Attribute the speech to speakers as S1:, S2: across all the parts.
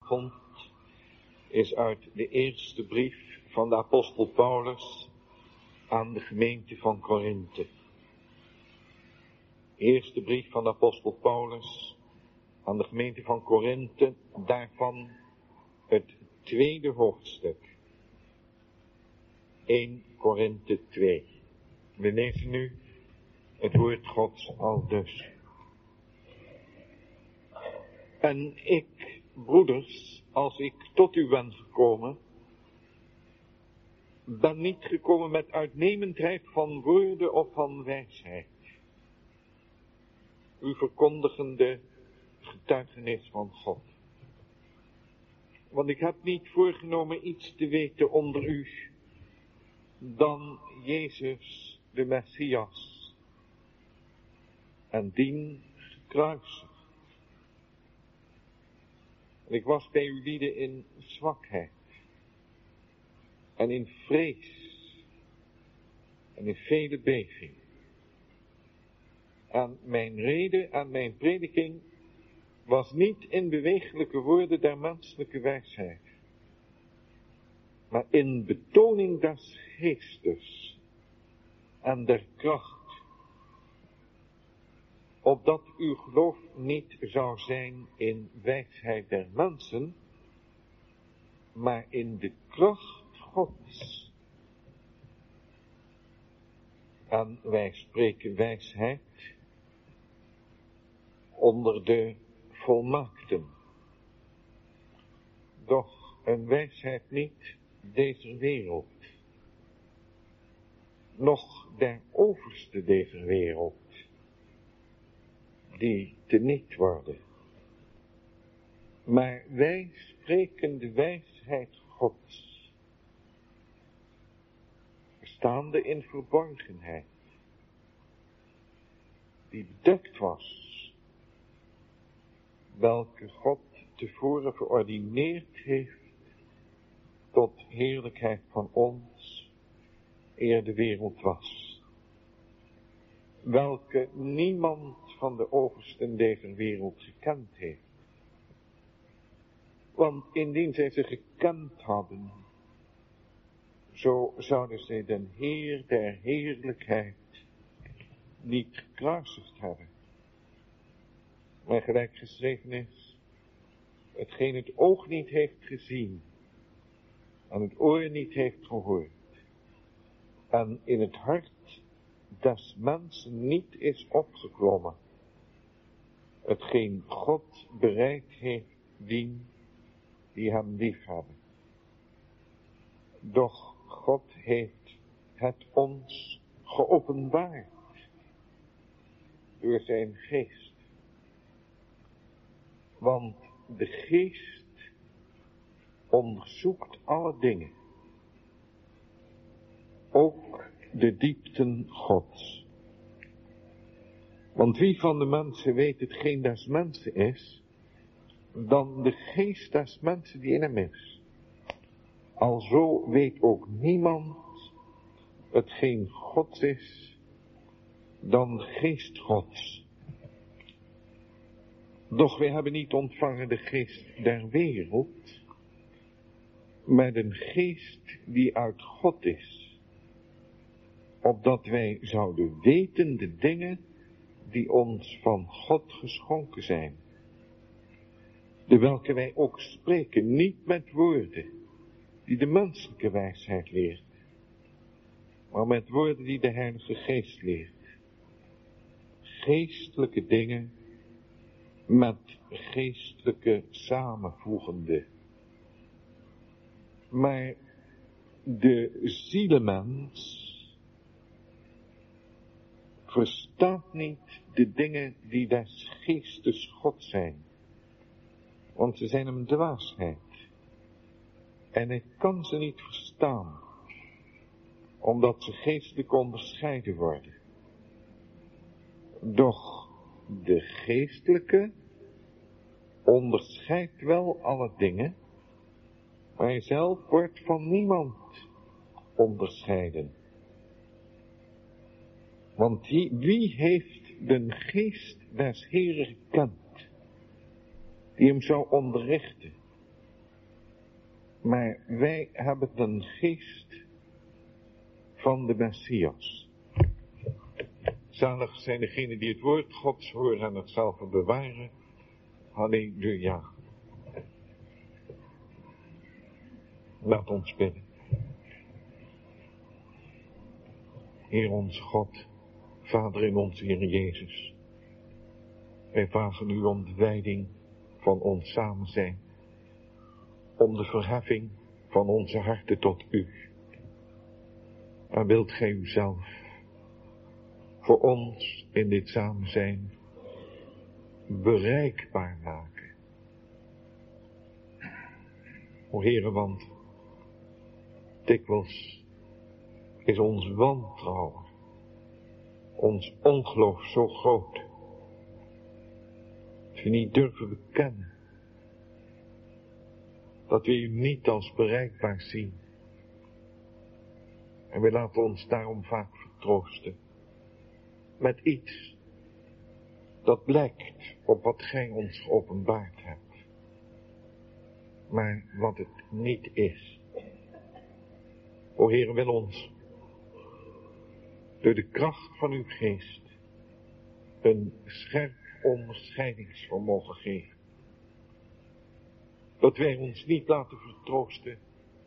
S1: vond, is uit de eerste brief van de apostel Paulus aan de gemeente van Korinthe. Eerste brief van de apostel Paulus aan de gemeente van Korinthe, daarvan het tweede hoofdstuk. 1 Korinthe 2. We lezen nu het woord Gods aldus. En ik, broeders, als ik tot u ben gekomen, ben niet gekomen met uitnemendheid van woorden of van wijsheid, u verkondigende getuigenis van God. Want ik heb niet voorgenomen iets te weten onder u dan Jezus de Messias en dien gekruisigd. Ik was bij u lieden in zwakheid en in vrees en in vele beving. En mijn rede en mijn prediking was niet in bewegelijke woorden der menselijke wijsheid, maar in betoning des geestes en der kracht, opdat uw geloof niet zou zijn in wijsheid der mensen, maar in de kracht Gods. En wij spreken wijsheid onder de volmaakten, doch een wijsheid niet deze wereld, noch der overste deze wereld, die teniet worden. Maar wij spreken de wijsheid Gods, staande in verborgenheid, die bedekt was, welke God tevoren verordineerd heeft tot heerlijkheid van ons, eer de wereld was. Welke niemand van de oversten deze wereld gekend heeft. Want indien zij ze gekend hadden, zo zouden zij den Heer der heerlijkheid niet gekruisigd hebben. Maar gelijk geschreven is, hetgeen het oog niet heeft gezien, en het oor niet heeft gehoord, en in het hart des mensen niet is opgeklommen, hetgeen God bereid heeft dien die hem lief hebben. Doch God heeft het ons geopenbaard door zijn geest. Want de geest onderzoekt alle dingen, ook de diepten Gods. Want wie van de mensen weet hetgeen des mensen is, dan de geest des mensen die in hem is. Alzo weet ook niemand hetgeen Gods is, dan de geest Gods. Doch wij hebben niet ontvangen de geest der wereld, maar een geest die uit God is, opdat wij zouden weten de dingen die ons van God geschonken zijn, de welke wij ook spreken, niet met woorden die de menselijke wijsheid leert, maar met woorden die de Heilige Geest leert. Geestelijke dingen met geestelijke samenvoegende. Maar de zielemens verstaat niet de dingen die des geestes God zijn, want ze zijn hem dwaasheid. En hij kan ze niet verstaan, omdat ze geestelijk onderscheiden worden. Doch de geestelijke onderscheidt wel alle dingen, maar hij zelf wordt van niemand onderscheiden. Want wie heeft de geest des Heeren gekend, die hem zou onderrichten? Maar wij hebben een geest van de Messias. Zalig zijn degenen die het woord Gods horen en het zelf bewaren. Halleluja. Laat ons bidden. Heer onze God, Vader in onze Heer Jezus. Wij vragen u om de wijding van ons samen zijn. Om de verheffing van onze harten tot u. En wilt gij uzelf voor ons in dit samen zijn bereikbaar maken. O Heere, want dikwijls is ons wantrouwen, ons ongeloof zo groot, dat we niet durven bekennen, dat we u niet als bereikbaar zien. En we laten ons daarom vaak vertroosten met iets dat lijkt op wat gij ons geopenbaard hebt, maar wat het niet is. O Heer, wil ons door de kracht van uw geest een scherp onderscheidingsvermogen geven. Dat wij ons niet laten vertroosten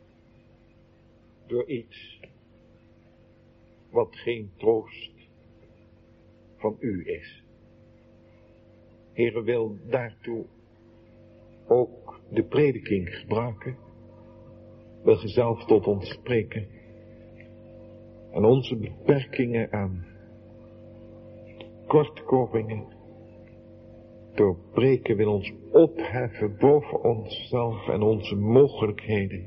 S1: door iets wat geen troost van u is. Heere, wil daartoe ook de prediking gebruiken. Wil ge zelf tot ons spreken. En onze beperkingen en kortkomingen doorbreken, wil ons opheffen boven onszelf en onze mogelijkheden.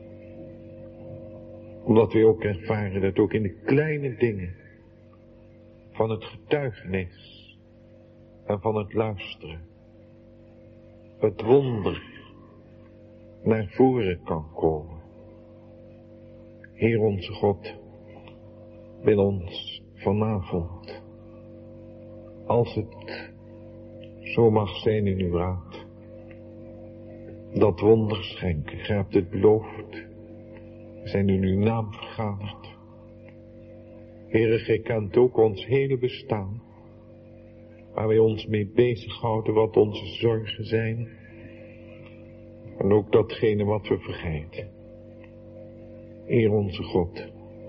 S1: Omdat we ook ervaren dat ook in de kleine dingen van het getuigenis en van het luisteren het wonder naar voren kan komen. Heer onze God, wil ons vanavond, als het zo mag zijn in uw raad, dat wonder schenken. Gij hebt het beloofd. We zijn in uw naam vergaderd. Heere, gij kent ook ons hele bestaan, waar wij ons mee bezighouden, wat onze zorgen zijn, en ook datgene wat we vergeten. Heer onze God,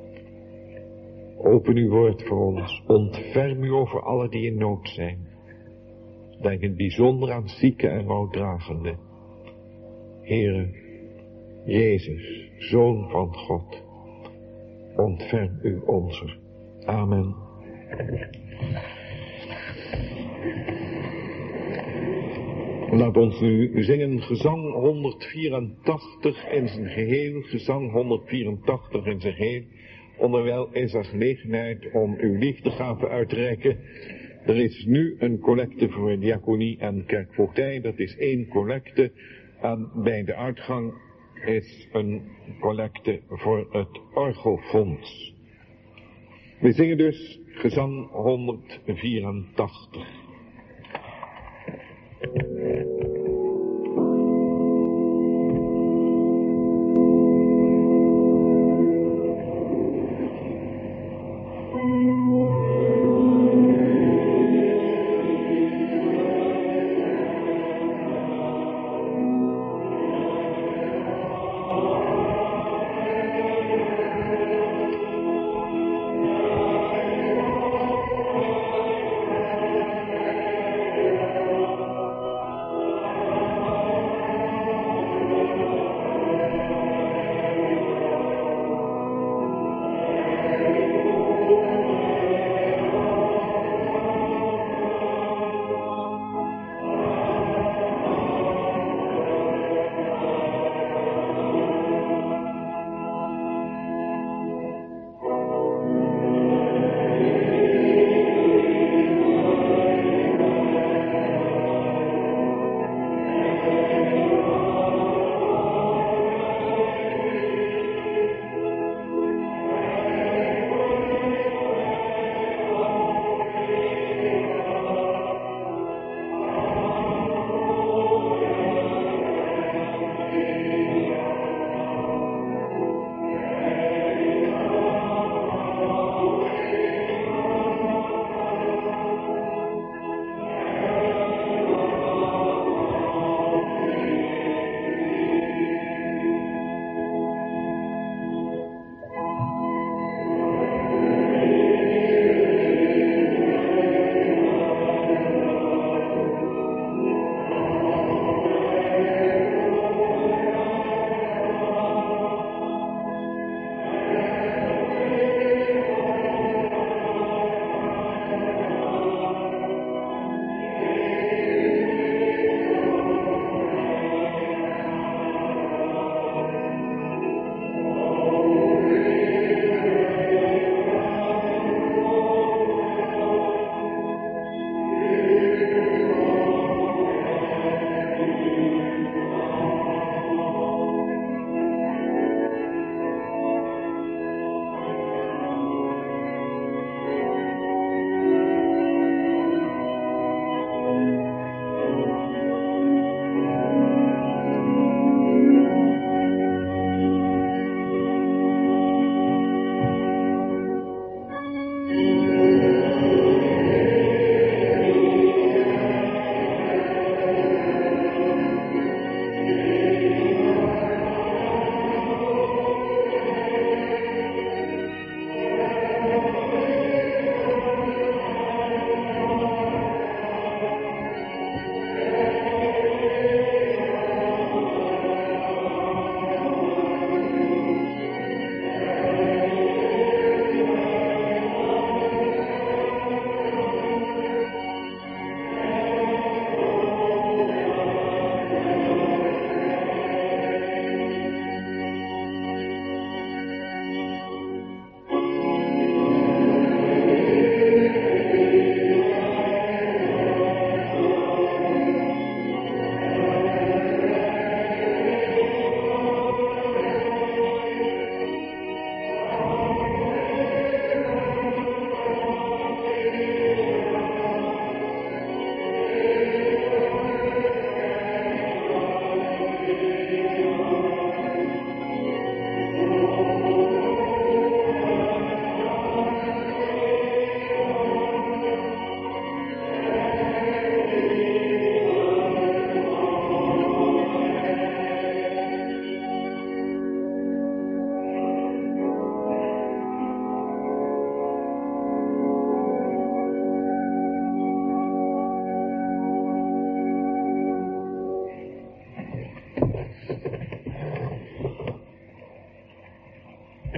S1: open uw woord voor ons, ontferm u over allen die in nood zijn. Denk in het bijzonder aan zieken en rouwdragenden. Heere, Jezus, Zoon van God, ontferm u onze. Amen. Laat ons nu zingen gezang 184 in zijn geheel, gezang 184 in zijn geheel. Onderwijl is er gelegenheid om uw liefdegave uit te reiken. Er is nu een collecte voor diaconie en kerkvoogdij, dat is 1 collecte. En bij de uitgang is een collecte voor het orgelfonds. We zingen dus gezang 184.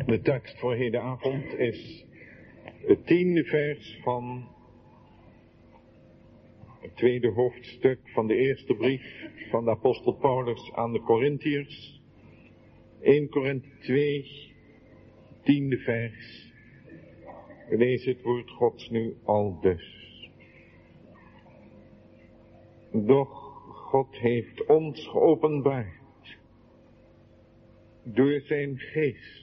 S1: De tekst voor hedenavond is het 10e vers van het 2e hoofdstuk van de eerste brief van de apostel Paulus aan de Korintiërs. 1 Korinthe 2, 10e vers. We lezen het woord Gods nu al dus. Doch God heeft ons geopenbaard door zijn geest.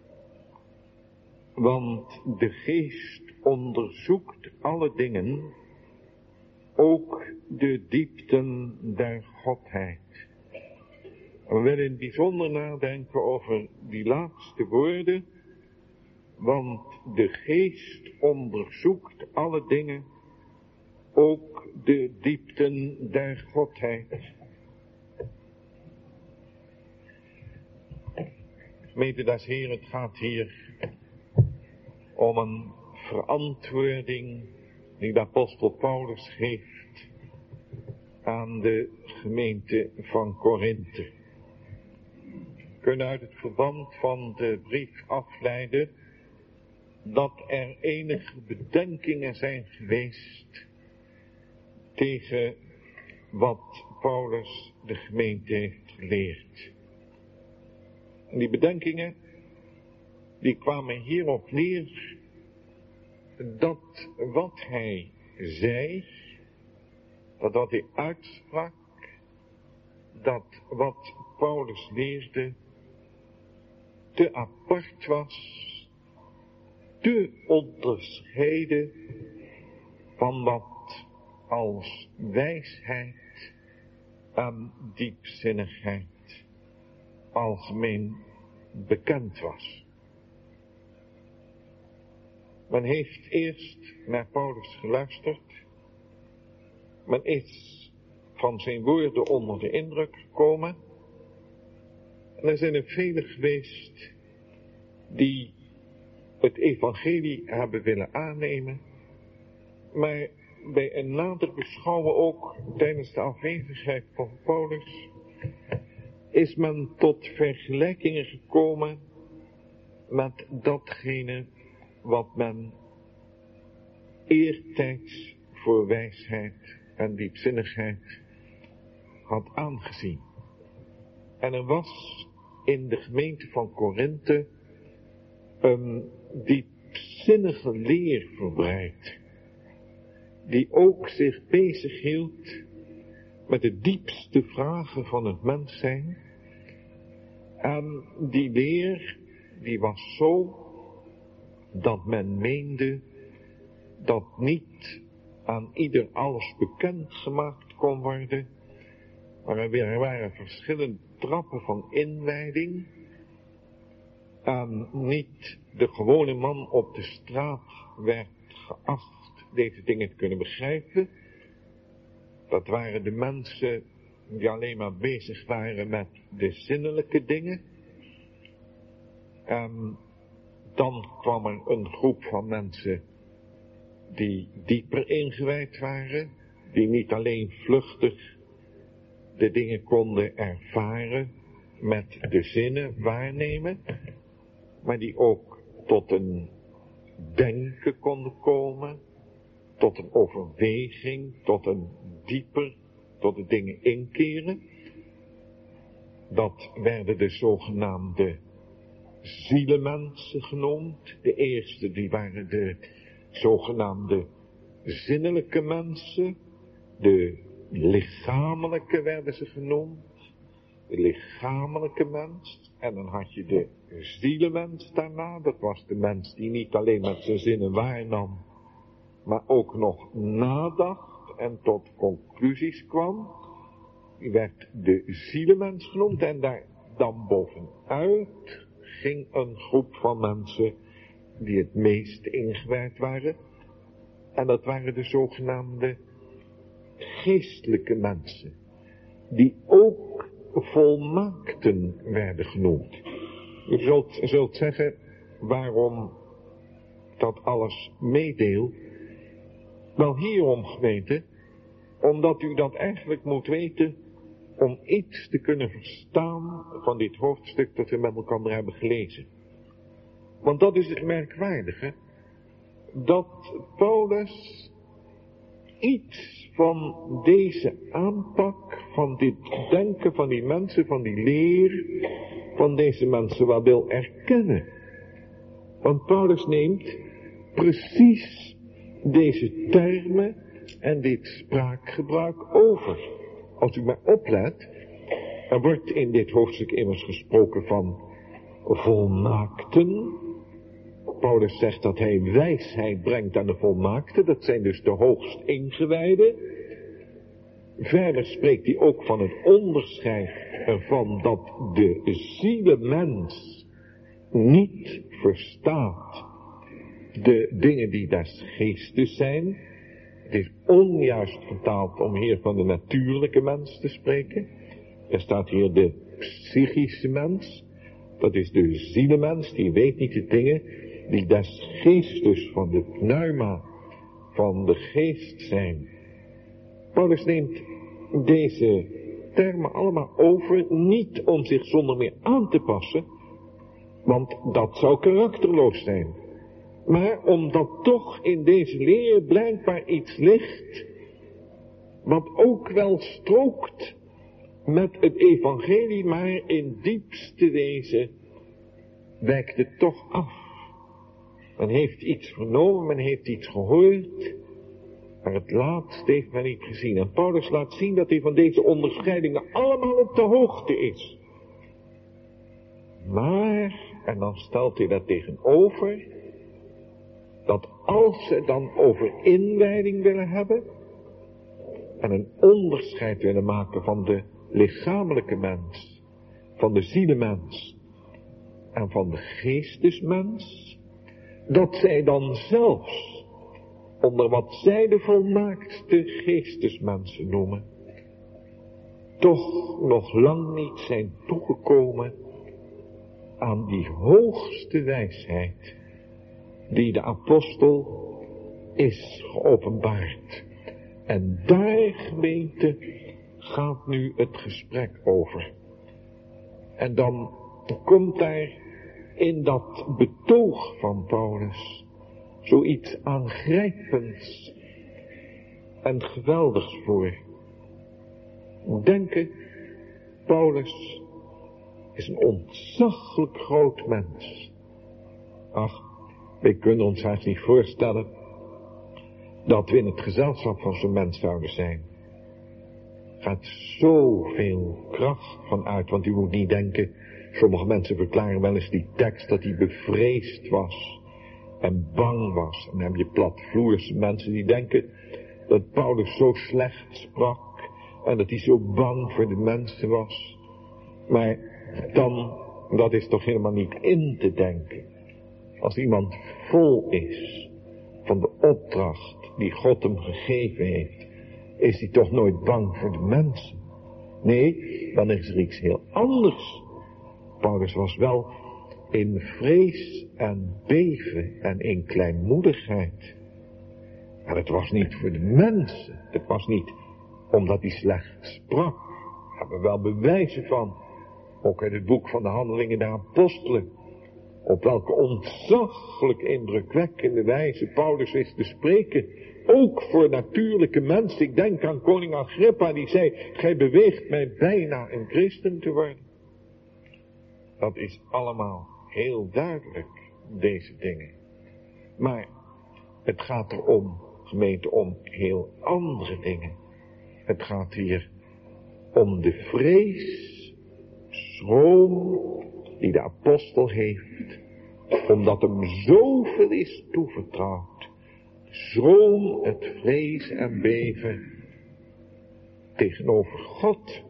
S1: Want de geest onderzoekt alle dingen, ook de diepten der Godheid. We willen in het bijzonder nadenken over die laatste woorden, want de geest onderzoekt alle dingen, ook de diepten der Godheid. Gemeente des Heer, het gaat hier om een verantwoording die de apostel Paulus geeft aan de gemeente van Korinthe. We kunnen uit het verband van de brief afleiden dat er enige bedenkingen zijn geweest tegen wat Paulus de gemeente heeft geleerd. En die bedenkingen, die kwamen hierop neer dat wat hij zei, dat wat hij uitsprak, dat wat Paulus leerde, te apart was, te onderscheiden van wat als wijsheid en diepzinnigheid algemeen bekend was. Men heeft eerst naar Paulus geluisterd. Men is van zijn woorden onder de indruk gekomen. En er zijn er velen geweest die het evangelie hebben willen aannemen. Maar bij een nader beschouwen ook tijdens de afwezigheid van Paulus is men tot vergelijkingen gekomen met datgene wat men eertijds voor wijsheid en diepzinnigheid had aangezien. En er was in de gemeente van Korinthe een diepzinnige leer verbreid, die ook zich bezighield met de diepste vragen van het mens zijn. En die leer, die was zo dat men meende dat niet aan ieder alles bekend gemaakt kon worden, maar er waren verschillende trappen van inwijding en niet de gewone man op de straat werd geacht deze dingen te kunnen begrijpen. Dat waren de mensen die alleen maar bezig waren met de zinnelijke dingen. En dan kwam er een groep van mensen die dieper ingewijd waren, die niet alleen vluchtig de dingen konden ervaren, met de zinnen waarnemen, maar die ook tot een denken konden komen, tot een overweging, tot een dieper, tot de dingen inkeren. Dat werden de zogenaamde zielemensen genoemd. De eerste, die waren de zogenaamde zinnelijke mensen. De lichamelijke werden ze genoemd. De lichamelijke mens. En dan had je de zielemens daarna. Dat was de mens die niet alleen met zijn zinnen waarnam, maar ook nog nadacht en tot conclusies kwam. Die werd de zielemens genoemd. En daar dan bovenuit ging een groep van mensen die het meest ingewijd waren. En dat waren de zogenaamde geestelijke mensen, die ook volmaakten werden genoemd. U zult zeggen, waarom dat alles meedeelt? Wel hierom, gemeente, omdat u dat eigenlijk moet weten om iets te kunnen verstaan van dit hoofdstuk dat we met elkaar hebben gelezen. Want dat is het merkwaardige, dat Paulus iets van deze aanpak, van dit denken van die mensen, van die leer, van deze mensen wel wil erkennen. Want Paulus neemt precies deze termen en dit spraakgebruik over. Als u maar oplet, er wordt in dit hoofdstuk immers gesproken van volmaakten. Paulus zegt dat hij wijsheid brengt aan de volmaakten, dat zijn dus de hoogst ingewijden. Verder spreekt hij ook van het onderscheid ervan dat de zielemens niet verstaat de dingen die des geestes zijn. Het is onjuist vertaald om hier van de natuurlijke mens te spreken. Er staat hier de psychische mens. Dat is de zielemens, die weet niet de dingen die des geestes, van de pneuma, van de geest zijn. Paulus neemt deze termen allemaal over, niet om zich zonder meer aan te passen, want dat zou karakterloos zijn. Maar omdat toch in deze leer blijkbaar iets ligt, wat ook wel strookt met het evangelie, maar in diepste wezen wijkt het toch af. Men heeft iets vernomen, men heeft iets gehoord, maar het laatste heeft men niet gezien. En Paulus laat zien dat hij van deze onderscheidingen allemaal op de hoogte is. Maar, en dan stelt hij daar tegenover, dat als ze dan over inwijding willen hebben en een onderscheid willen maken van de lichamelijke mens, van de zielemens en van de geestesmens, dat zij dan zelfs onder wat zij de volmaaktste geestesmensen noemen, toch nog lang niet zijn toegekomen aan die hoogste wijsheid die de apostel is geopenbaard. En daar, gemeente, gaat nu het gesprek over. En dan komt daar in dat betoog van Paulus zoiets aangrijpends en geweldigs voor. Denken, Paulus is een ontzaglijk groot mens. Ach, we kunnen ons haast niet voorstellen dat we in het gezelschap van zo'n mens zouden zijn. Er gaat zoveel kracht van uit, want u moet niet denken, sommige mensen verklaren wel eens die tekst dat hij bevreesd was en bang was. En dan heb je platvloerse mensen die denken dat Paulus zo slecht sprak en dat hij zo bang voor de mensen was. Maar dan, dat is toch helemaal niet in te denken. Als iemand vol is van de opdracht die God hem gegeven heeft, is hij toch nooit bang voor de mensen. Nee, dan is er iets heel anders. Paulus was wel in vrees en beven en in kleinmoedigheid. Maar het was niet voor de mensen. Het was niet omdat hij slecht sprak. Daar hebben we wel bewijzen van. Ook uit het boek van de Handelingen der Apostelen. Op welke ontzaglijk indrukwekkende wijze Paulus wist te spreken. Ook voor natuurlijke mensen. Ik denk aan koning Agrippa die zei, gij beweegt mij bijna een christen te worden. Dat is allemaal heel duidelijk, deze dingen. Maar het gaat erom, gemeente, om heel andere dingen. Het gaat hier om de vrees, schroom die de apostel heeft, omdat hem zoveel is toevertrouwd. Schroom, het vrees en beven tegenover God.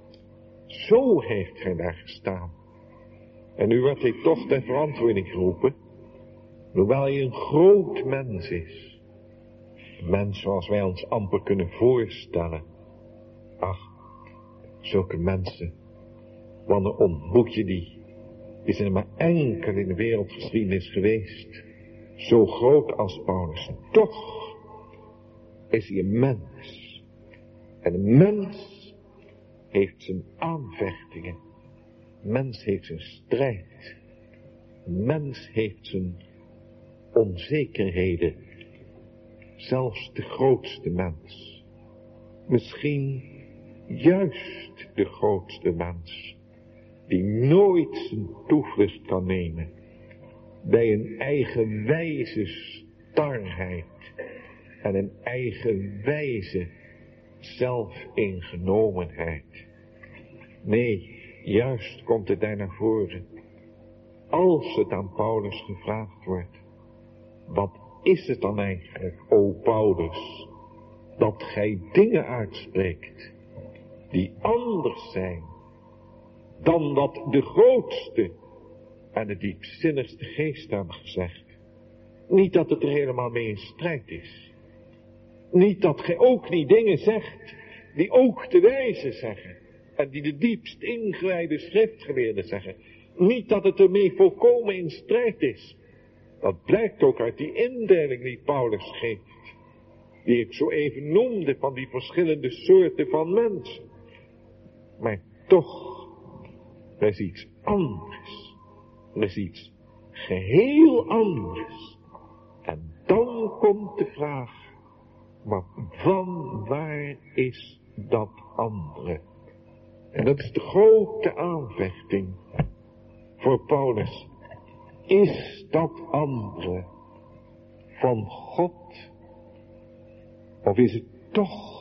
S1: Zo heeft hij daar gestaan. En nu werd hij toch ter verantwoording geroepen, hoewel hij een groot mens is. Een mens zoals wij ons amper kunnen voorstellen. Ach, zulke mensen, wanneer ontmoet je die? Die zijn er maar enkel in de wereldgeschiedenis geweest. Zo groot als Paulus. Toch is hij een mens. En een mens heeft zijn aanvechtingen. Een mens heeft zijn strijd. Mens heeft zijn onzekerheden. Zelfs de grootste mens. Misschien juist de grootste mens. Die nooit zijn toevlucht kan nemen. Bij een eigenwijze starheid. En een eigenwijze zelfingenomenheid. Nee, juist komt het daar naar voren. Als het aan Paulus gevraagd wordt. Wat is het dan eigenlijk, o Paulus, dat gij dingen uitspreekt die anders zijn dan wat de grootste en de diepzinnigste geest hebben gezegd. Niet dat het er helemaal mee in strijd is. Niet dat gij ook niet dingen zegt die ook de wijzen zeggen en die de diepst ingewijde schriftgeleerden zeggen. Niet dat het ermee volkomen in strijd is. Dat blijkt ook uit die indeling die Paulus geeft. Die ik zo even noemde van die verschillende soorten van mensen. Maar toch, er is iets anders. Er is iets geheel anders. En dan komt de vraag, maar van waar is dat andere? En dat is de grote aanvechting voor Paulus. Is dat andere van God? Of is het toch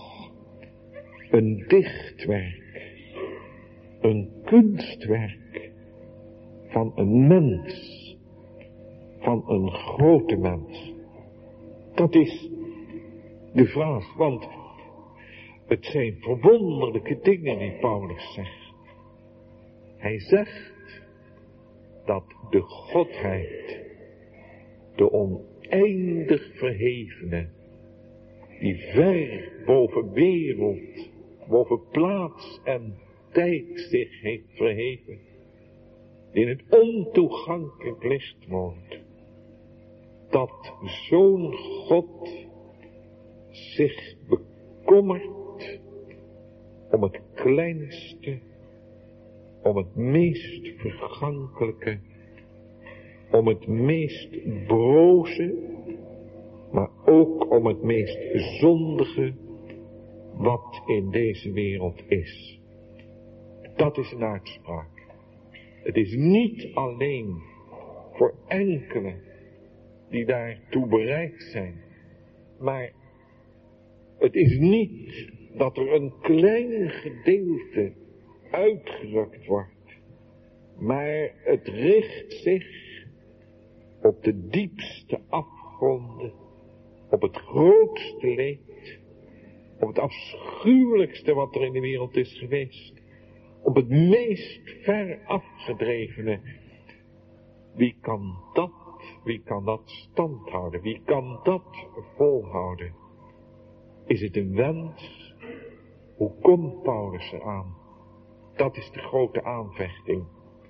S1: een dichtwerk, een kunstwerk van een mens, van een grote mens? Dat is de vraag, want het zijn verwonderlijke dingen die Paulus zegt. Hij zegt dat de Godheid, de oneindig verhevene, die ver boven wereld, boven plaats en tijd zich heeft verheven, die in het ontoegankelijk licht woont, dat zo'n God zich bekommert om het kleinste, om het meest vergankelijke, om het meest broze, maar ook om het meest zondige wat in deze wereld is. Dat is een uitspraak. Het is niet alleen voor enkelen die daartoe bereid zijn, maar het is niet dat er een klein gedeelte uitgerukt wordt, maar het richt zich op de diepste afgronden, op het grootste leed, op het afschuwelijkste wat er in de wereld is geweest, op het meest ver afgedrevene. Wie kan dat standhouden? Wie kan dat volhouden? Is het een wens? Hoe komt Paulus eraan? Dat is de grote aanvechting.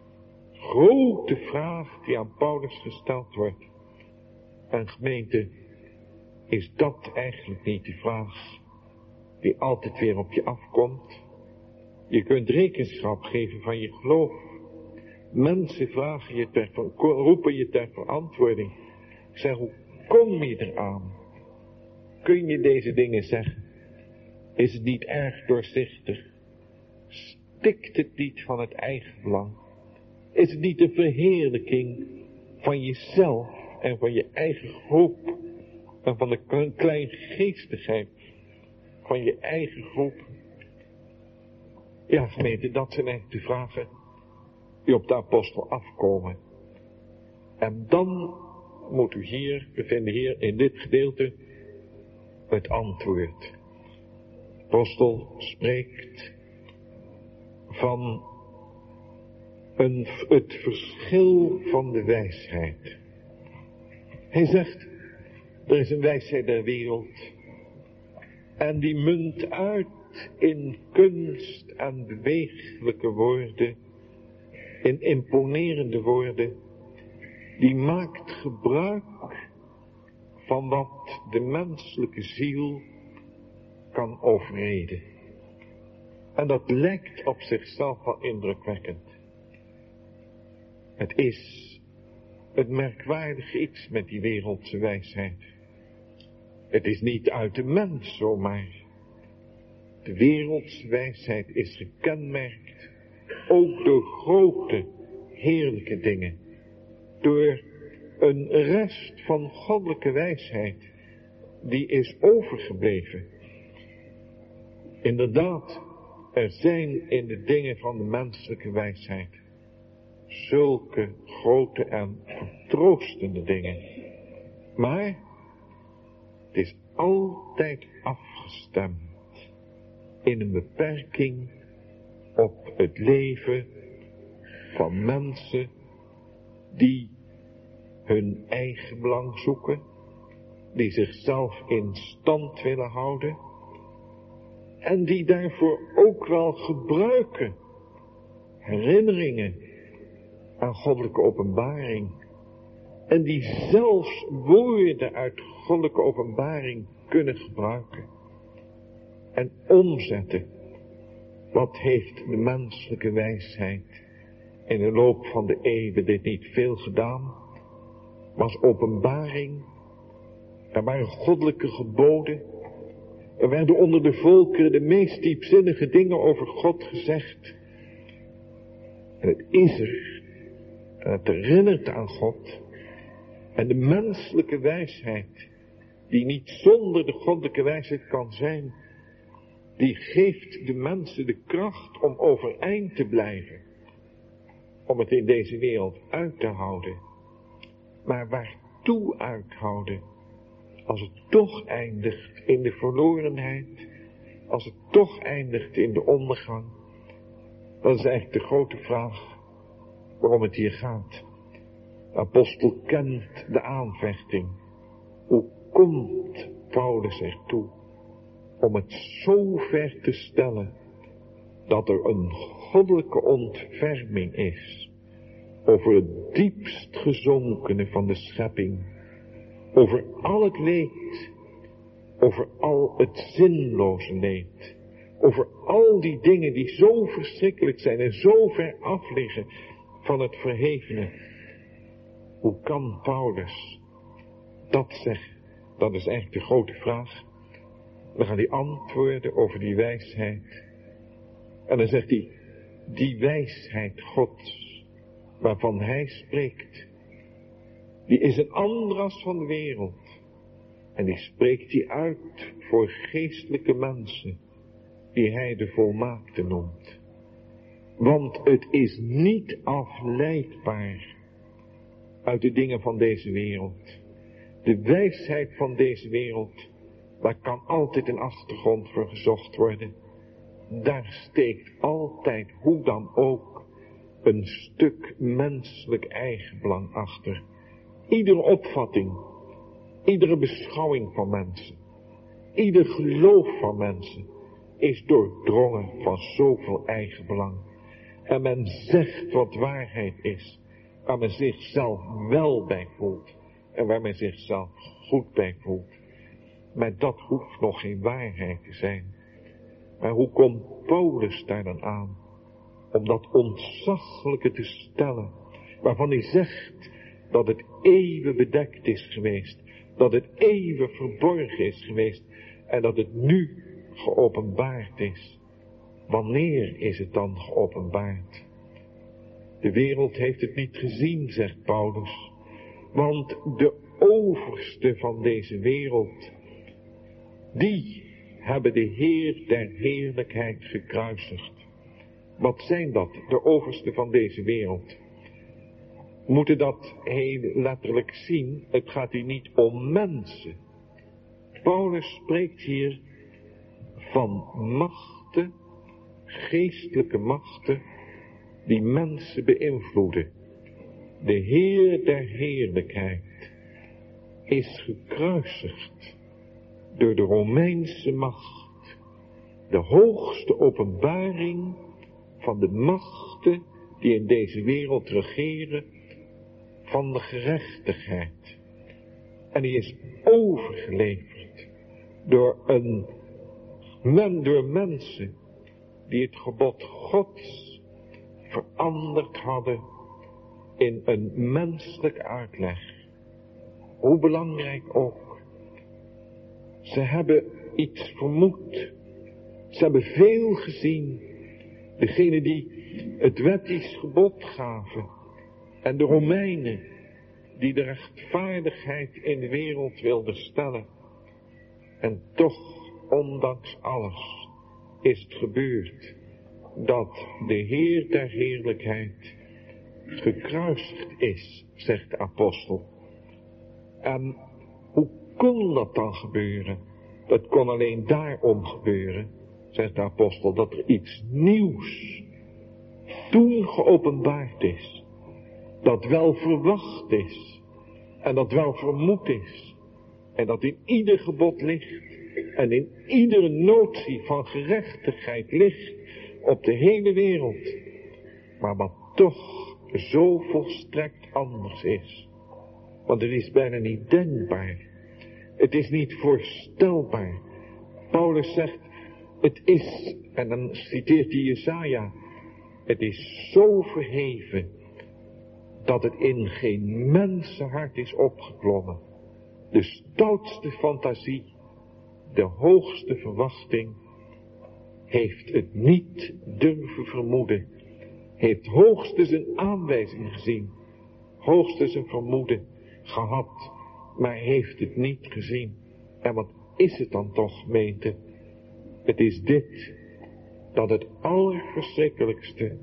S1: Grote vraag die aan Paulus gesteld wordt. En gemeente, is dat eigenlijk niet de vraag die altijd weer op je afkomt? Je kunt rekenschap geven van je geloof. Mensen vragen je roepen je ter verantwoording. Ik zeg, hoe kom je eraan? Kun je deze dingen zeggen? Is het niet erg doorzichtig? Stikt het niet van het eigen belang? Is het niet een verheerlijking van jezelf en van je eigen groep en van de kleingeestigheid van je eigen groep? Ja, gemeente, dat zijn eigenlijk de vragen die op de apostel afkomen. En dan moet u we vinden hier in dit gedeelte het antwoord. De apostel spreekt van het verschil van de wijsheid. Hij zegt, er is een wijsheid der wereld en die munt uit in kunst en bewegelijke woorden, in imponerende woorden, die maakt gebruik van wat de menselijke ziel kan overreden. En dat lijkt op zichzelf wel indrukwekkend. Het is het merkwaardige iets met die wereldse wijsheid. Het is niet uit de mens zomaar. De wereldse wijsheid is gekenmerkt ook door grote, heerlijke dingen. Door een rest van goddelijke wijsheid die is overgebleven. Inderdaad, er zijn in de dingen van de menselijke wijsheid zulke grote en vertroostende dingen. Maar het is altijd afgestemd in een beperking op het leven van mensen die hun eigen belang zoeken, die zichzelf in stand willen houden en die daarvoor ook wel gebruiken herinneringen aan goddelijke openbaring en die zelfs woorden uit goddelijke openbaring kunnen gebruiken en omzetten. Wat heeft de menselijke wijsheid in de loop van de eeuwen dit niet veel gedaan? Was openbaring, er waren goddelijke geboden, er werden onder de volkeren de meest diepzinnige dingen over God gezegd. En het is er, en het herinnert aan God. En de menselijke wijsheid, die niet zonder de goddelijke wijsheid kan zijn, die geeft de mensen de kracht om overeind te blijven. Om het in deze wereld uit te houden. Maar waartoe uithouden? Als het toch eindigt in de verlorenheid. Als het toch eindigt in de ondergang. Dat is eigenlijk de grote vraag waarom het hier gaat. De apostel kent de aanvechting. Hoe komt Paulus ertoe om het zo ver te stellen dat er een goddelijke ontferming is over het diepst gezonkene van de schepping, over al het leed, over al het zinloze leed, over al die dingen die zo verschrikkelijk zijn en zo ver af liggen van het verhevene. Hoe kan Paulus dat zeggen? Dat is eigenlijk de grote vraag. Dan gaat hij antwoorden over die wijsheid. En dan zegt hij, die wijsheid Gods, waarvan hij spreekt, die is een andras van de wereld. En die spreekt hij uit voor geestelijke mensen, die hij de volmaakte noemt. Want het is niet afleidbaar uit de dingen van deze wereld. De wijsheid van deze wereld, daar kan altijd een achtergrond voor gezocht worden. Daar steekt altijd, hoe dan ook, een stuk menselijk eigenbelang achter. Iedere opvatting, iedere beschouwing van mensen, ieder geloof van mensen is doordrongen van zoveel eigenbelang. En men zegt wat waarheid is, waar men zichzelf wel bij voelt en waar men zichzelf goed bij voelt. Maar dat hoeft nog geen waarheid te zijn. Maar hoe komt Paulus daar dan aan? Om dat ontzaglijke te stellen, waarvan hij zegt dat het eeuwen bedekt is geweest, dat het eeuwen verborgen is geweest en dat het nu geopenbaard is. Wanneer is het dan geopenbaard? De wereld heeft het niet gezien, zegt Paulus, want de overste van deze wereld, die hebben de Heer der heerlijkheid gekruisigd. Wat zijn dat, de oversten van deze wereld? We moeten dat heel letterlijk zien, het gaat hier niet om mensen. Paulus spreekt hier van machten, geestelijke machten, die mensen beïnvloeden. De Heer der heerlijkheid is gekruisigd door de Romeinse macht, de hoogste openbaring van de machten die in deze wereld regeren, van de gerechtigheid. En die is overgeleverd door mensen die het gebod Gods veranderd hadden in een menselijke uitleg. Hoe belangrijk ook. Ze hebben iets vermoed. Ze hebben veel gezien. Degene die het wettisch gebod gaven. En de Romeinen die de rechtvaardigheid in de wereld wilden stellen. En toch, ondanks alles, is het gebeurd dat de Heer der heerlijkheid gekruisigd is, zegt de apostel. En hoe kon dat dan gebeuren? Dat kon alleen daarom gebeuren, zegt de apostel, dat er iets nieuws toen geopenbaard is. Dat wel verwacht is. En dat wel vermoed is. En dat in ieder gebod ligt. En in iedere notie van gerechtigheid ligt. Op de hele wereld. Maar wat toch zo volstrekt anders is. Want het is bijna niet denkbaar. Het is niet voorstelbaar. Paulus zegt, het is, en dan citeert hij Jesaja, het is zo verheven, dat het in geen mensenhart is opgeklommen. De stoutste fantasie, de hoogste verwachting, heeft het niet durven vermoeden. Heeft hoogstens een aanwijzing gezien, hoogstens een vermoeden gehad, maar heeft het niet gezien. En wat is het dan toch, gemeente? Het is dit, dat het allerverschrikkelijkste,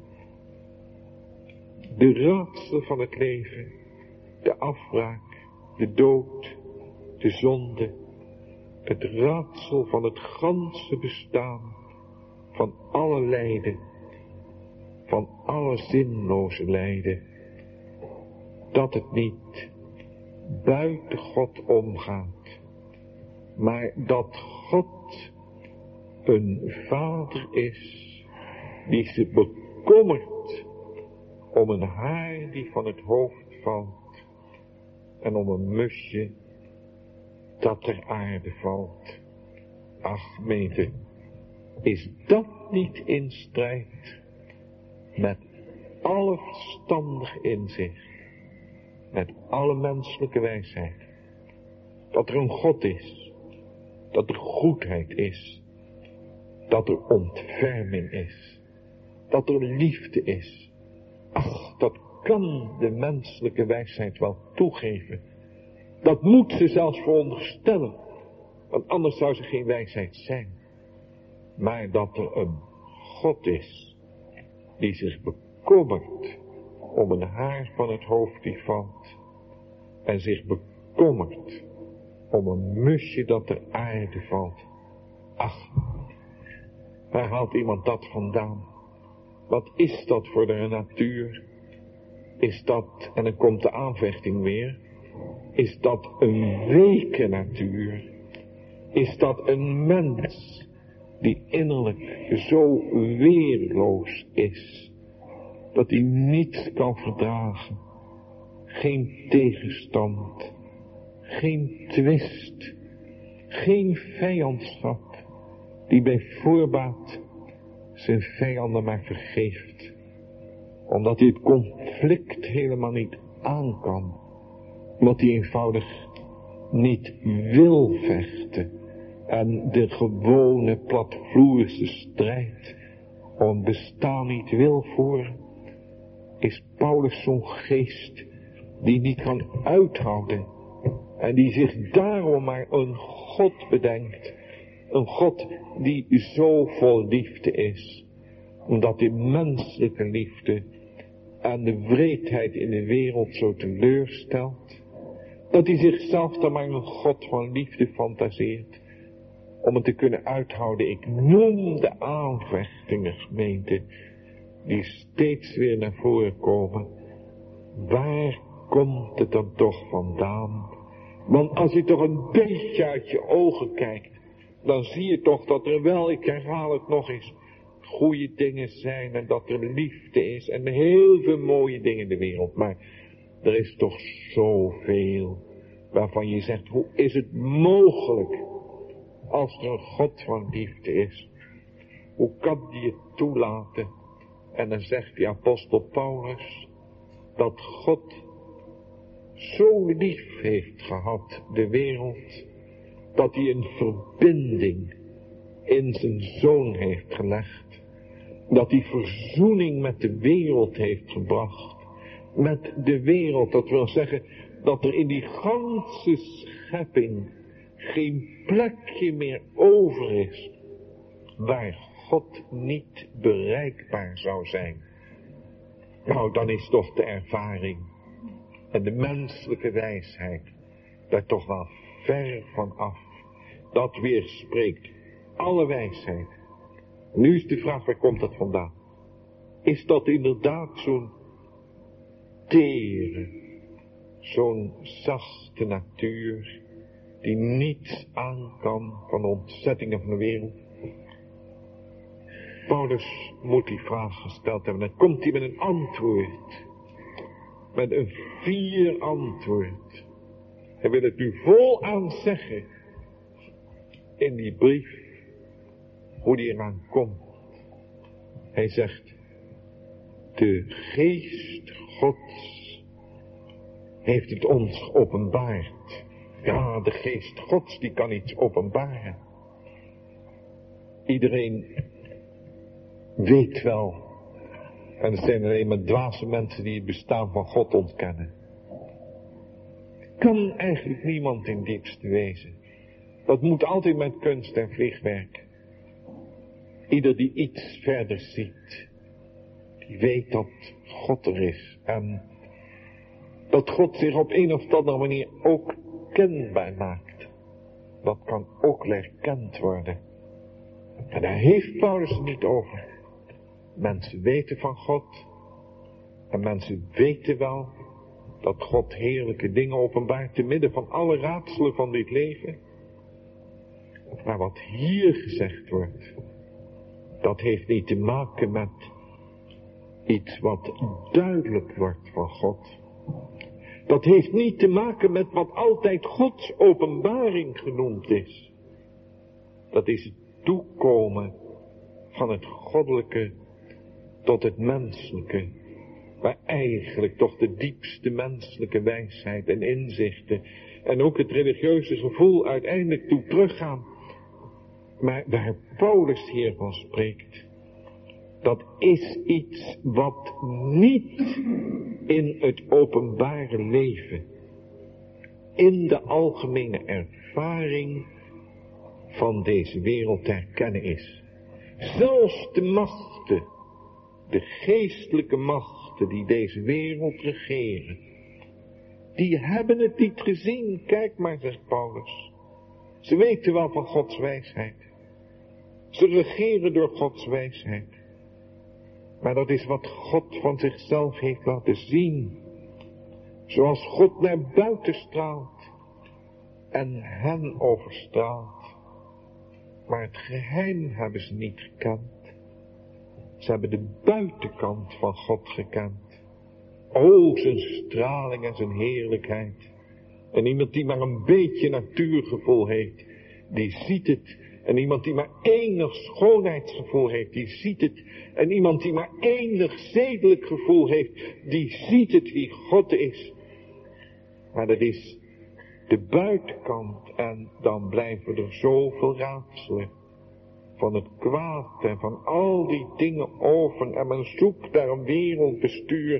S1: de raadsel van het leven, de afbraak, de dood, de zonde, het raadsel van het ganse bestaan, van alle lijden, van alle zinloze lijden, dat het niet buiten God omgaat, maar dat God een vader is, die zich bekommert om een haar die van het hoofd valt, en om een musje dat ter aarde valt. Ach, gemeente, is dat niet in strijd met alle verstandig inzicht, met alle menselijke wijsheid? Dat er een God is, dat er goedheid is, dat er ontferming is, dat er liefde is. Ach, dat kan de menselijke wijsheid wel toegeven. Dat moet ze zelfs veronderstellen, want anders zou ze geen wijsheid zijn. Maar dat er een God is, die zich bekommert om een haar van het hoofd die valt, en zich bekommert om een musje dat ter aarde valt. Ach, waar haalt iemand dat vandaan? Wat is dat voor de natuur? Is dat, en dan komt de aanvechting weer, is dat een weke natuur? Is dat een mens die innerlijk zo weerloos is, dat hij niets kan verdragen? Geen tegenstand, geen twist, geen vijandschap, die bij voorbaat zijn vijanden maar vergeeft, omdat hij het conflict helemaal niet aan kan, omdat hij eenvoudig niet wil vechten en de gewone platvloerse strijd om bestaan niet wil voeren. Is Paulus zo'n geest die niet kan uithouden en die zich daarom maar een God bedenkt, een God die zo vol liefde is, omdat die menselijke liefde en de wreedheid in de wereld zo teleurstelt, dat hij zichzelf dan maar een God van liefde fantaseert, om het te kunnen uithouden. Ik noem de aanvechtingen, gemeente, die steeds weer naar voren komen. Waar komt het dan toch vandaan? Want als je toch een beetje uit je ogen kijkt, dan zie je toch dat er wel, ik herhaal het nog eens, goede dingen zijn en dat er liefde is en heel veel mooie dingen in de wereld. Maar er is toch zoveel waarvan je zegt, hoe is het mogelijk als er een God van liefde is? Hoe kan die het toelaten? En dan zegt die apostel Paulus, dat God zo lief heeft gehad, de wereld, dat hij een verbinding in zijn zoon heeft gelegd. Dat hij verzoening met de wereld heeft gebracht. Met de wereld, dat wil zeggen dat er in die ganse schepping geen plekje meer over is waar God niet bereikbaar zou zijn. Nou, dan is toch de ervaring en de menselijke wijsheid daar toch wel ver van af. Dat weerspreekt alle wijsheid. Nu is de vraag, waar komt dat vandaan? Is dat inderdaad zo'n tere, zo'n zachte natuur die niets aan kan van de ontzettingen van de wereld? Paulus moet die vraag gesteld hebben. Dan komt hij met een antwoord. Met een 4 antwoord. Hij wil het nu volaan zeggen. In die brief. Hoe die eraan komt. Hij zegt. De geest Gods heeft het ons geopenbaard. Ja, de geest Gods die kan iets openbaren. Iedereen weet wel. En het zijn alleen maar dwaze mensen die het bestaan van God ontkennen. Kan eigenlijk niemand in diepste wezen. Dat moet altijd met kunst en vliegwerk. Ieder die iets verder ziet, die weet dat God er is. En dat God zich op een of andere manier ook kenbaar maakt. Dat kan ook erkend worden. En daar heeft Paulus het niet over. Mensen weten van God. En mensen weten wel dat God heerlijke dingen openbaart te midden van alle raadselen van dit leven. Maar wat hier gezegd wordt, dat heeft niet te maken met iets wat duidelijk wordt van God. Dat heeft niet te maken met wat altijd Gods openbaring genoemd is. Dat is het toekomen van het goddelijke tot het menselijke, waar eigenlijk toch de diepste menselijke wijsheid en inzichten en ook het religieuze gevoel uiteindelijk toe teruggaan. Maar waar Paulus hier van spreekt, dat is iets wat niet in het openbare leven, in de algemene ervaring van deze wereld te herkennen is. Zelfs de machten, de geestelijke machten die deze wereld regeren, die hebben het niet gezien. Kijk maar, zegt Paulus. Ze weten wel van Gods wijsheid. Ze regeren door Gods wijsheid. Maar dat is wat God van zichzelf heeft laten zien. Zoals God naar buiten straalt en hen overstraalt. Maar het geheim hebben ze niet gekend. Ze hebben de buitenkant van God gekend. O, zijn straling en zijn heerlijkheid. En iemand die maar een beetje natuurgevoel heeft, die ziet het. En iemand die maar enig schoonheidsgevoel heeft, die ziet het. En iemand die maar enig zedelijk gevoel heeft, die ziet het wie God is. Maar dat is de buitenkant. En dan blijven er zoveel raadselen van het kwaad en van al die dingen over. En men zoekt naar een wereldbestuur.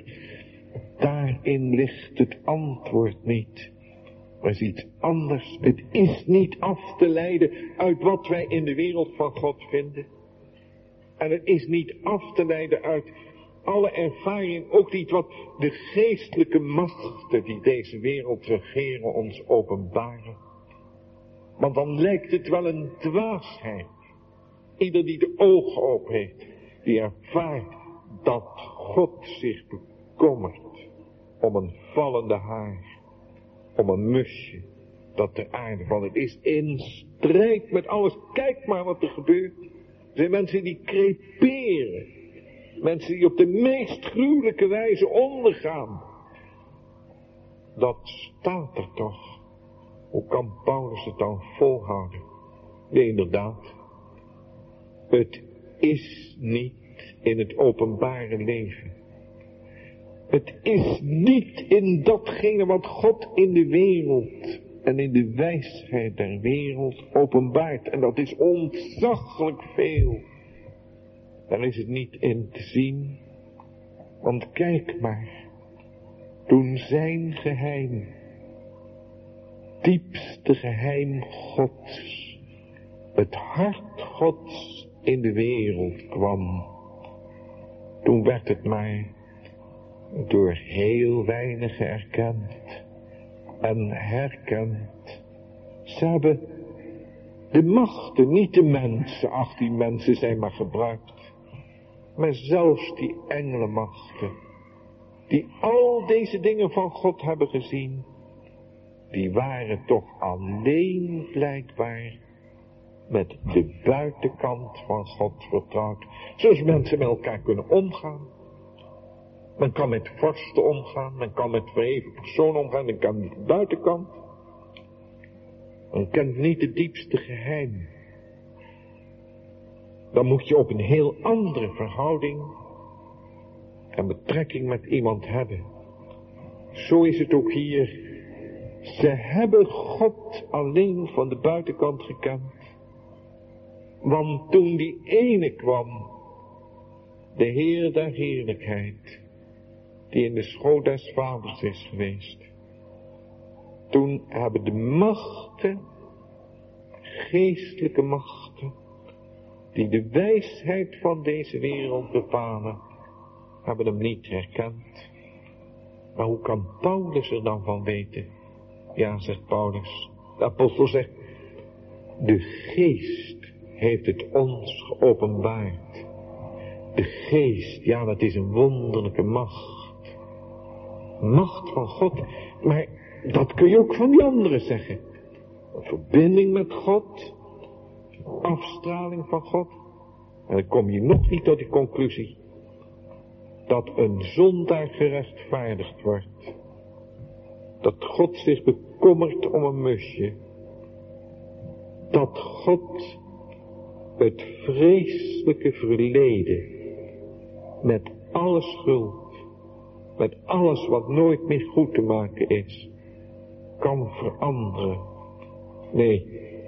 S1: Daarin ligt het antwoord niet. Maar is iets anders. Het is niet af te leiden uit wat wij in de wereld van God vinden. En het is niet af te leiden uit alle ervaring, ook niet wat de geestelijke machten die deze wereld regeren ons openbaren. Want dan lijkt het wel een dwaasheid. Ieder die de ogen open heeft, die ervaart dat God zich bekommert om een vallende haar. Om een musje dat ter aarde valt. Het is in strijd met alles. Kijk maar wat er gebeurt. Er zijn mensen die creperen. Mensen die op de meest gruwelijke wijze ondergaan. Dat staat er toch. Hoe kan Paulus het dan volhouden? Nee, inderdaad. Het is niet in het openbare leven. Het is niet in datgene wat God in de wereld en in de wijsheid der wereld openbaart. En dat is ontzaglijk veel. Daar is het niet in te zien. Want kijk maar, toen zijn geheim, diepste geheim Gods, het hart Gods in de wereld kwam, toen werd het maar door heel weinigen erkend en herkend. Ze hebben de machten, niet de mensen, ach die mensen zijn maar gebruikt, maar zelfs die engelenmachten, die al deze dingen van God hebben gezien, die waren toch alleen blijkbaar met de buitenkant van God vertrouwd. Zoals mensen met elkaar kunnen omgaan. Men kan met vorsten omgaan, men kan met verheven personen omgaan, men kan met de buitenkant. Men kent niet het diepste geheim. Dan moet je op een heel andere verhouding en betrekking met iemand hebben. Zo is het ook hier. Ze hebben God alleen van de buitenkant gekend. Want toen die ene kwam, de Heer der heerlijkheid, die in de schoot des vaders is geweest, toen hebben de machten, geestelijke machten, die de wijsheid van deze wereld bepalen, hebben hem niet herkend. Maar hoe kan Paulus er dan van weten? Ja, zegt Paulus. De apostel zegt, de geest heeft het ons geopenbaard. De geest, ja, dat is een wonderlijke macht. Macht van God, maar dat kun je ook van die anderen zeggen. Een verbinding met God, afstraling van God. En dan kom je nog niet tot die conclusie dat een zondaar gerechtvaardigd wordt. Dat God zich bekommert om een musje. Dat God het vreselijke verleden, met alle schuld, met alles wat nooit meer goed te maken is, kan veranderen. Nee,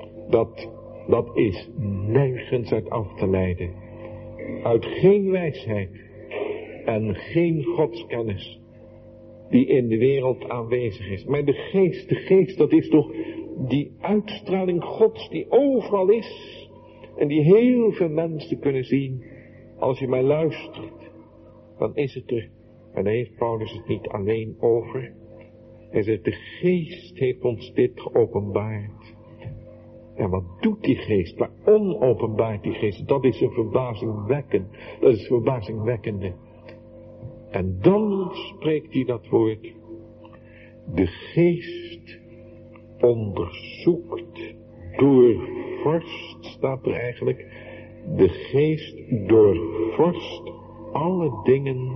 S1: dat is nergens uit af te leiden. Uit geen wijsheid en geen godskennis die in de wereld aanwezig is. Maar de geest, dat is toch die uitstraling Gods die overal is en die heel veel mensen kunnen zien. Als je mij luistert, dan is het er. En daar heeft Paulus het niet alleen over. Hij zegt, de geest heeft ons dit geopenbaard. En wat doet die geest? Waarom openbaart die geest? Dat is een verbazingwekkend. Dat is verbazingwekkende. En dan spreekt hij dat woord. De geest onderzoekt, doorvorst, staat er eigenlijk. De geest doorvorst alle dingen,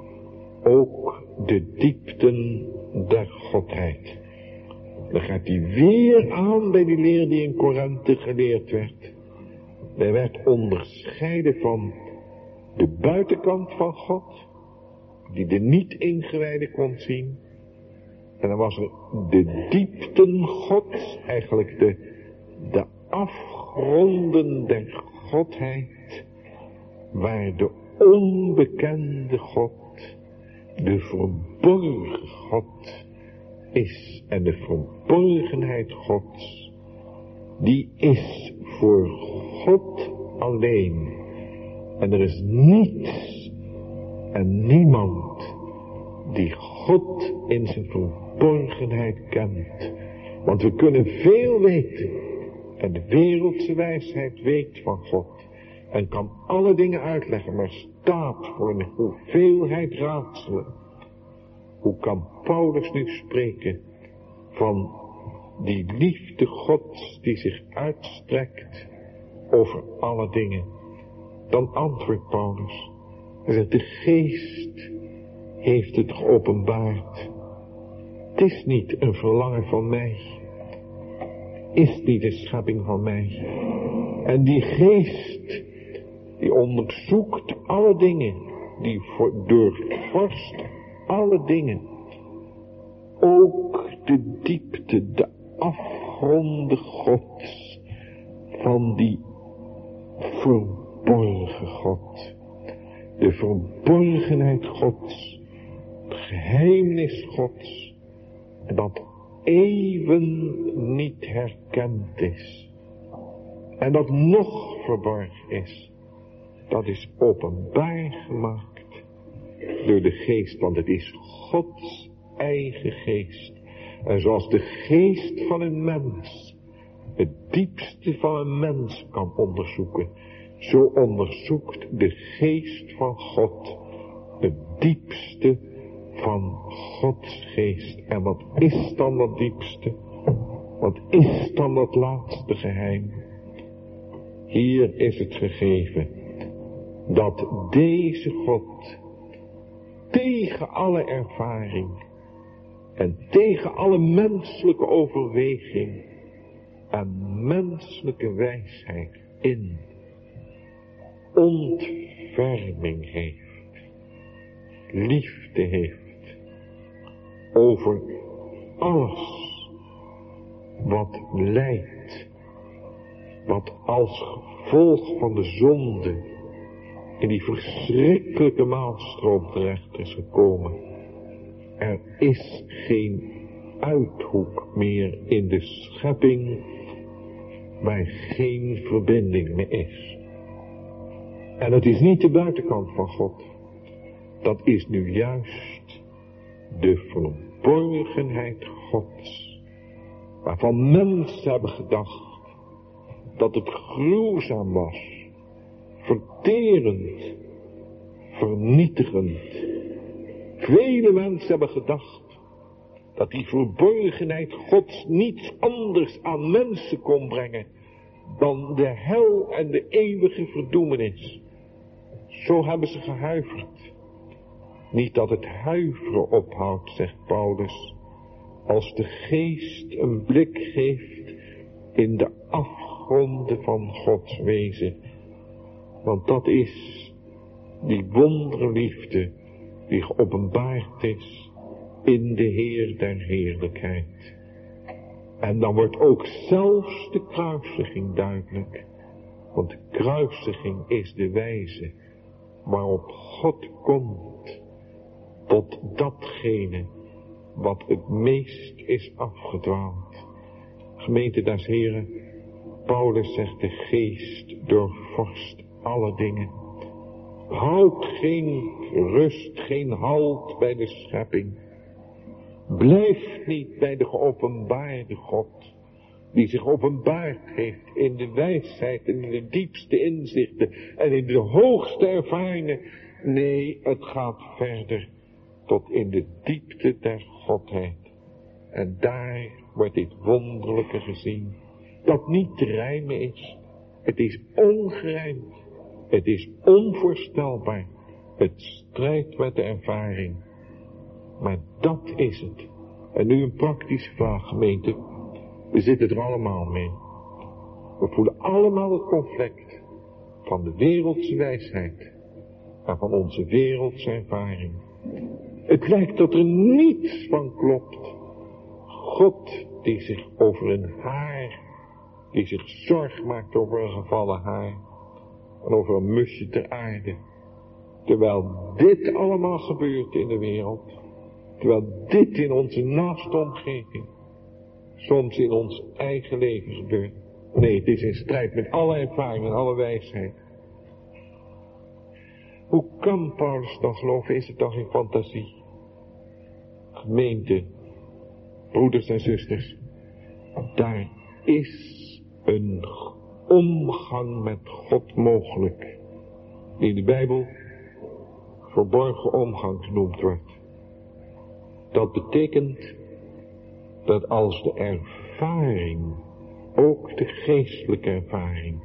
S1: ook de diepten der Godheid. Dan gaat hij weer aan bij die leer die in Korinthe geleerd werd. Er werd onderscheiden van de buitenkant van God, die de niet ingewijde kon zien. En dan was er de diepten Gods, eigenlijk de afgronden der Godheid, waar de onbekende God, de verborgen God is. En de verborgenheid Gods, die is voor God alleen. En er is niets en niemand die God in zijn verborgenheid kent. Want we kunnen veel weten. En de wereldse wijsheid weet van God. En kan alle dingen uitleggen, maar staat voor een hoeveelheid raadselen. Hoe kan Paulus nu spreken van die liefde Gods die zich uitstrekt over alle dingen? Dan antwoordt Paulus. Hij zegt, de geest heeft het geopenbaard. Het is niet een verlangen van mij. Is niet een schepping van mij. En die geest, die onderzoekt alle dingen, die doorvorst alle dingen. Ook de diepte, de afgronden Gods, van die verborgen God. De verborgenheid Gods, het geheimnis Gods, dat even niet herkend is. En dat nog verborgen is, dat is openbaar gemaakt door de geest, want het is Gods eigen geest. En zoals de geest van een mens het diepste van een mens kan onderzoeken, zo onderzoekt de geest van God het diepste van Gods geest. En wat is dan dat diepste? Wat is dan dat laatste geheim? Hier is het gegeven dat deze God tegen alle ervaring en tegen alle menselijke overweging en menselijke wijsheid in ontferming heeft, liefde heeft over alles wat lijdt, wat als gevolg van de zonde in die verschrikkelijke maalstroom terecht is gekomen. Er is geen uithoek meer in de schepping waar geen verbinding meer is. En het is niet de buitenkant van God. Dat is nu juist de verborgenheid Gods, waarvan mensen hebben gedacht dat het gruwzaam was, verterend, vernietigend. Vele mensen hebben gedacht dat die verborgenheid Gods niets anders aan mensen kon brengen dan de hel en de eeuwige verdoemenis. Zo hebben ze gehuiverd. Niet dat het huiveren ophoudt, zegt Paulus, als de geest een blik geeft in de afgronden van Gods wezen. Want dat is die wonderliefde die geopenbaard is in de Heer der heerlijkheid. En dan wordt ook zelfs de kruisiging duidelijk. Want de kruisiging is de wijze waarop God komt tot datgene wat het meest is afgedwaald. Gemeente des Heren, Paulus zegt de geest doorvorst alle dingen. Houd geen rust, geen halt bij de schepping. Blijf niet bij de geopenbaarde God, die zich openbaard heeft in de wijsheid en in de diepste inzichten en in de hoogste ervaringen. Nee, het gaat verder tot in de diepte der Godheid. En daar wordt dit wonderlijke gezien, dat niet te rijmen is. Het is ongerijmd. Het is onvoorstelbaar. Het strijdt met de ervaring. Maar dat is het. En nu een praktische vraag, gemeente. We zitten er allemaal mee. We voelen allemaal het conflict van de wereldse wijsheid en van onze wereldse ervaring. Het lijkt dat er niets van klopt. God die zich over een haar, die zich zorg maakt over een gevallen haar en over een musje ter aarde. Terwijl dit allemaal gebeurt in de wereld, terwijl dit in onze naaste omgeving, soms in ons eigen leven gebeurt. Nee, het is in strijd met alle ervaring en alle wijsheid. Hoe kan Paulus dan geloven? Is het dan geen fantasie? Gemeente, broeders en zusters, daar is een omgang met God mogelijk, die in de Bijbel verborgen omgang genoemd wordt. Dat betekent dat als de ervaring, ook de geestelijke ervaring,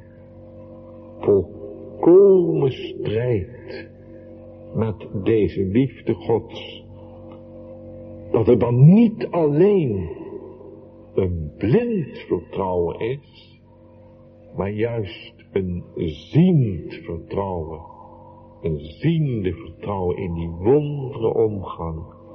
S1: volkomen strijdt met deze liefde Gods, dat er dan niet alleen een blind vertrouwen is, maar juist een ziend vertrouwen. Een ziende vertrouwen in die wondere omgang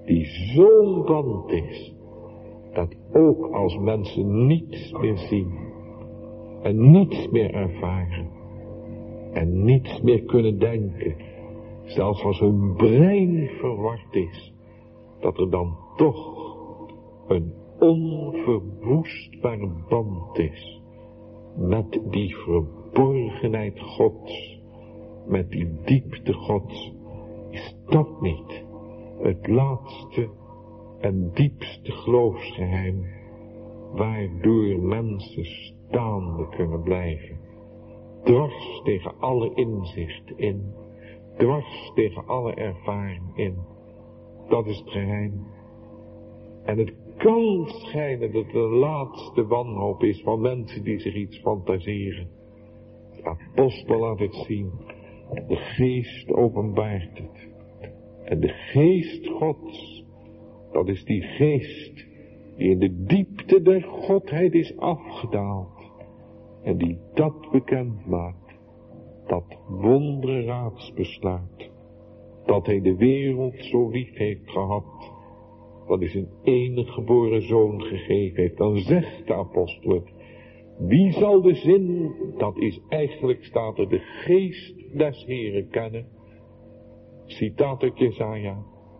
S2: die zo'n band is, dat ook als mensen niets meer zien, en niets meer ervaren, en niets meer kunnen denken, zelfs als hun brein verward is, dat er dan toch een onverwoestbare band is met die verborgenheid Gods, met die diepte Gods. Is dat niet het laatste en diepste geloofsgeheim waardoor mensen staande kunnen blijven, dwars tegen alle inzicht in, dwars tegen alle ervaring in? Dat is het geheim. En het kan schijnen dat de laatste wanhoop is van mensen die zich iets fantaseren. De apostel laat het zien. De geest openbaart het. En de geest Gods, dat is die geest die in de diepte der Godheid is afgedaald. En die dat bekend maakt. Dat wonderraadsbesluit. Dat hij de wereld zo lief heeft gehad. Dat hij zijn enige geboren zoon gegeven heeft. Dan zegt de apostel het. Wie zal de zin, dat is eigenlijk, staat er, de geest des Heren kennen. Citaat uit Jesaja.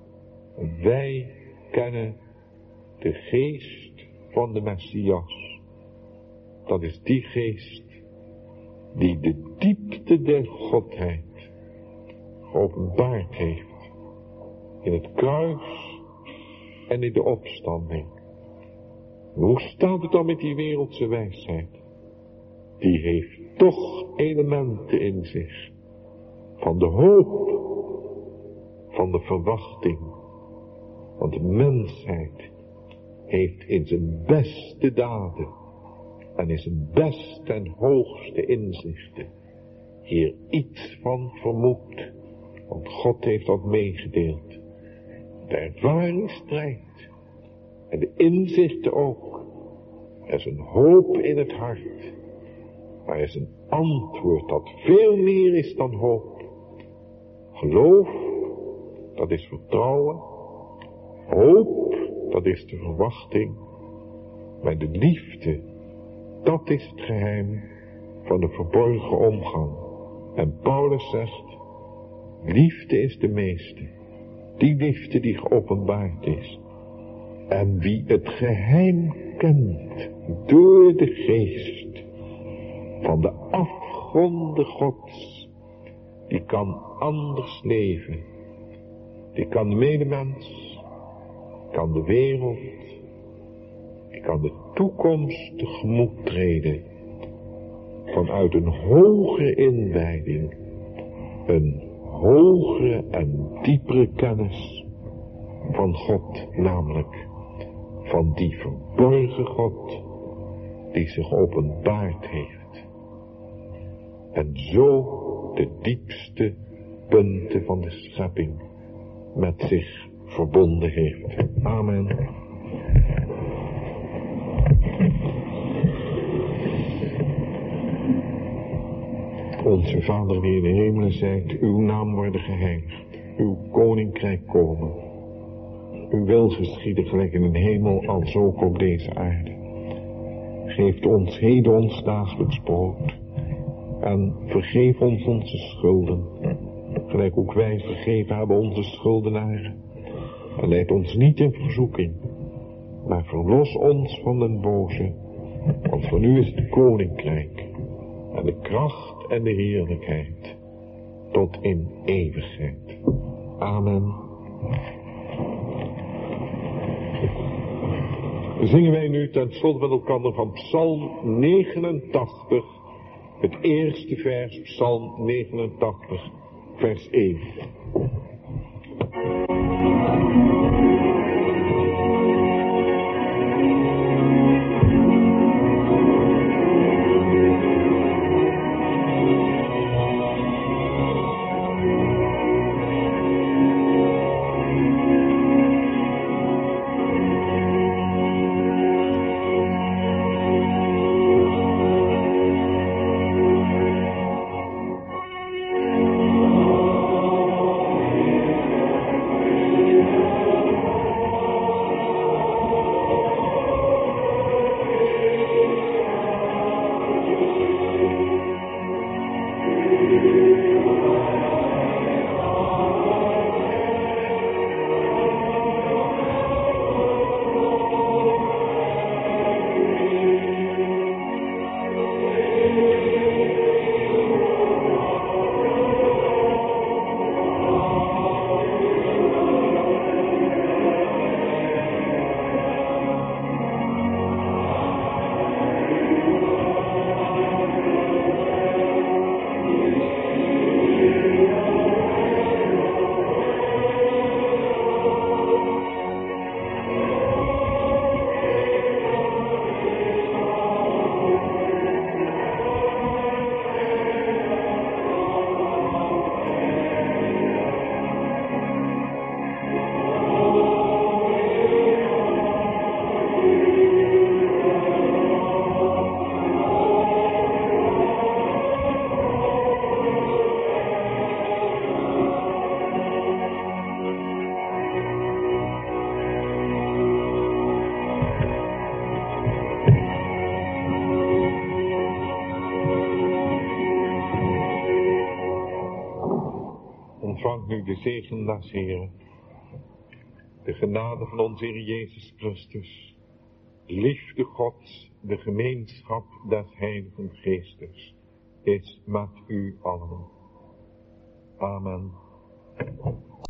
S2: Wij kennen de geest van de Messias. Dat is die geest die de diepte der Godheid geopenbaard heeft. In het kruis en in de opstanding. Hoe staat het dan met die wereldse wijsheid? Die heeft toch elementen in zich. Van de hoop. Van de verwachting. Want de mensheid heeft in zijn beste daden en in zijn beste en hoogste inzichten hier iets van vermoed. Want God heeft dat meegedeeld. De ervaring strijdt. En de inzichten ook. Er is een hoop in het hart. Maar er is een antwoord dat veel meer is dan hoop. Geloof, dat is vertrouwen. Hoop, dat is de verwachting. Maar de liefde, dat is het geheim van de verborgen omgang. En Paulus zegt, liefde is de meeste. Die liefde die geopenbaard is. En wie het geheim kent door de geest van de afgronden Gods, die kan anders leven. Die kan de medemens, kan de wereld, die kan de toekomst tegemoet treden. Vanuit een hogere inwijding, een hogere en diepere kennis van God, namelijk van die verborgen God die zich openbaard heeft. En zo de diepste punten van de schepping met zich verbonden heeft. Amen. Onze Vader die in de hemelen zijt, uw naam worden geheiligd, uw koninkrijk komen. Uw wil geschieden gelijk in de hemel als ook op deze aarde. Geef ons heden ons dagelijks brood. En vergeef ons onze schulden. Gelijk ook wij vergeven hebben onze schuldenaren. En leid ons niet in verzoeking. Maar verlos ons van den boze. Want van u is het koninkrijk. En de kracht en de heerlijkheid. Tot in eeuwigheid. Amen. Zingen wij nu ten slotte met elkaar van Psalm 89, het eerste vers, Psalm 89, vers 1. Ontvang nu de zegen des Heeren. De genade van onze Heer Jezus Christus. De liefde Gods, de gemeenschap des Heiligen Geestes is met u allen. Amen.